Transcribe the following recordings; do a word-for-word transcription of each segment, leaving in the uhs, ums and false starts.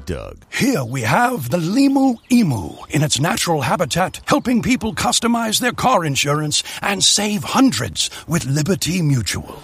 Doug. Here we have the Limu Emu in its natural habitat, helping people customize their car insurance and save hundreds with Liberty Mutual.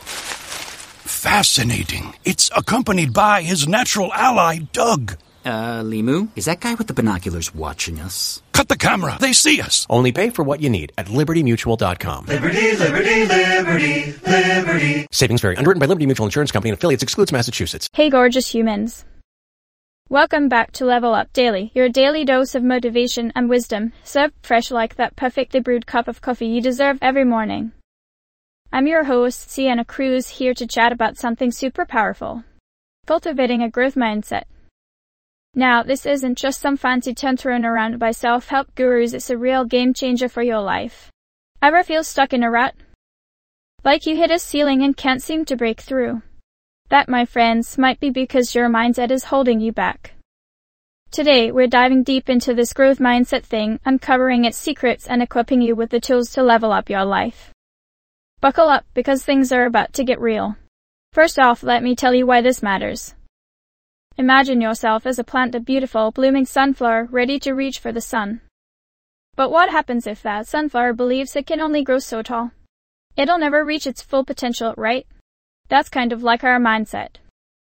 Fascinating. It's accompanied by his natural ally, Doug. Uh, Limu? Is that guy with the binoculars watching us? Cut the camera. They see us. Only pay for what you need at liberty mutual dot com. Liberty, liberty, liberty, liberty. Savings vary. Underwritten by Liberty Mutual Insurance Company and affiliates. Excludes Massachusetts. Hey, gorgeous humans. Welcome back to Level Up Daily, your daily dose of motivation and wisdom, served fresh like that perfectly brewed cup of coffee you deserve every morning. I'm your host, Sienna Cruz, here to chat about something super powerful. Cultivating a growth mindset. Now, this isn't just some fancy term thrown around by self-help gurus, it's a real game changer for your life. Ever feel stuck in a rut? Like you hit a ceiling and can't seem to break through? That, my friends, might be because your mindset is holding you back. Today, we're diving deep into this growth mindset thing, uncovering its secrets and equipping you with the tools to level up your life. Buckle up, because things are about to get real. First off, let me tell you why this matters. Imagine yourself as a plant, a beautiful, blooming sunflower ready to reach for the sun. But what happens if that sunflower believes it can only grow so tall? It'll never reach its full potential, right? That's kind of like our mindset.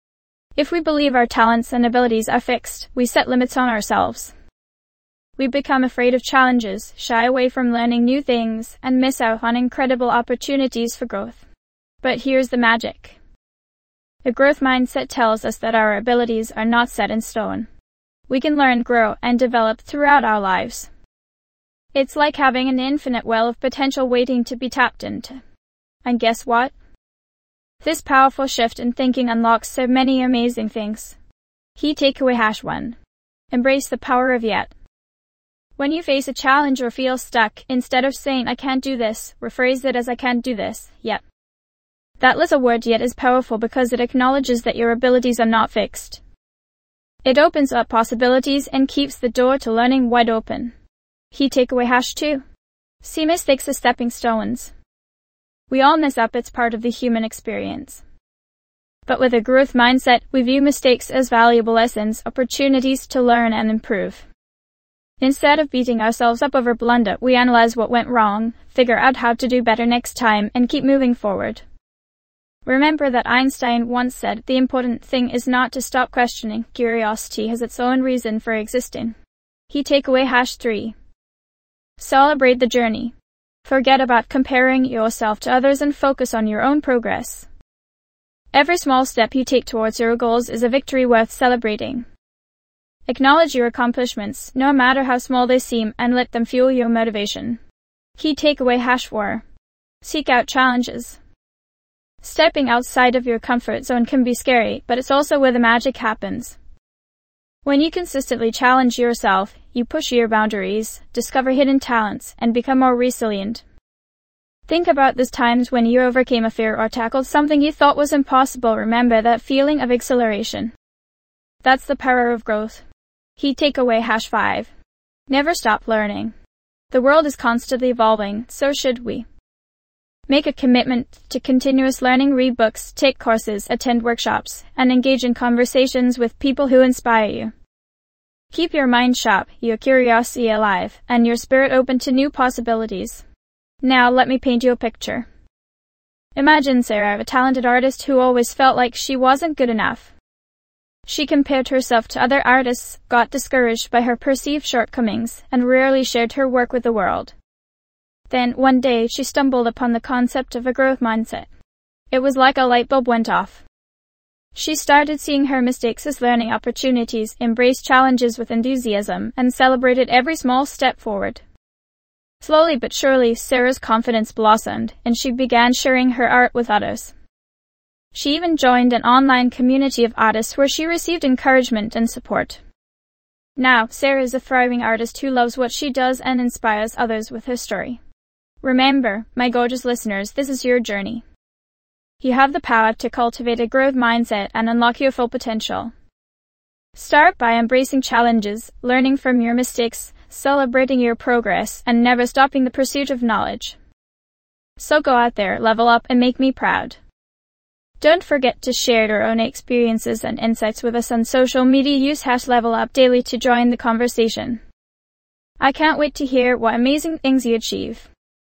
If we believe our talents and abilities are fixed, we set limits on ourselves. We become afraid of challenges, shy away from learning new things, and miss out on incredible opportunities for growth. But here's the magic. The growth mindset tells us that our abilities are not set in stone. We can learn, grow, and develop throughout our lives. It's like having an infinite well of potential waiting to be tapped into. And guess what? This powerful shift in thinking unlocks so many amazing things. Key takeaway hash one. Embrace the power of yet. When you face a challenge or feel stuck, instead of saying I can't do this, rephrase it as I can't do this, yet. That little word yet is powerful because it acknowledges that your abilities are not fixed. It opens up possibilities and keeps the door to learning wide open. Key takeaway hash two. See mistakes as stepping stones. We all mess up, it's part of the human experience. But with a growth mindset, we view mistakes as valuable lessons, opportunities to learn and improve. Instead of beating ourselves up over blunder, we analyze what went wrong, figure out how to do better next time, and keep moving forward. Remember that Einstein once said, the important thing is not to stop questioning, curiosity has its own reason for existing. Key takeaway hash three. Celebrate the journey. Forget about comparing yourself to others and focus on your own progress. Every small step you take towards your goals is a victory worth celebrating. Acknowledge your accomplishments, no matter how small they seem, and let them fuel your motivation. Key takeaway hash four. Seek out challenges. Stepping outside of your comfort zone can be scary, but it's also where the magic happens. When you consistently challenge yourself, you push your boundaries, discover hidden talents, and become more resilient. Think about those times when you overcame a fear or tackled something you thought was impossible. Remember that feeling of exhilaration. That's the power of growth. Key takeaway hash five. Never stop learning. The world is constantly evolving, so should we. Make a commitment to continuous learning, read books, take courses, attend workshops, and engage in conversations with people who inspire you. Keep your mind sharp, your curiosity alive, and your spirit open to new possibilities. Now let me paint you a picture. Imagine Sarah, a talented artist who always felt like she wasn't good enough. She compared herself to other artists, got discouraged by her perceived shortcomings, and rarely shared her work with the world. Then, one day, she stumbled upon the concept of a growth mindset. It was like a light bulb went off. She started seeing her mistakes as learning opportunities, embraced challenges with enthusiasm, and celebrated every small step forward. Slowly but surely, Sarah's confidence blossomed, and she began sharing her art with others. She even joined an online community of artists where she received encouragement and support. Now, Sarah is a thriving artist who loves what she does and inspires others with her story. Remember, my gorgeous listeners, this is your journey. You have the power to cultivate a growth mindset and unlock your full potential. Start by embracing challenges, learning from your mistakes, celebrating your progress, and never stopping the pursuit of knowledge. So go out there, level up, and make me proud. Don't forget to share your own experiences and insights with us on social media. Use hash Level Up Daily to join the conversation. I can't wait to hear what amazing things you achieve.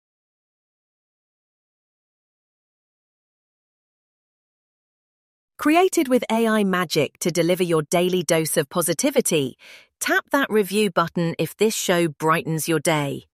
Created with A I magic to deliver your daily dose of positivity, tap that review button if this show brightens your day.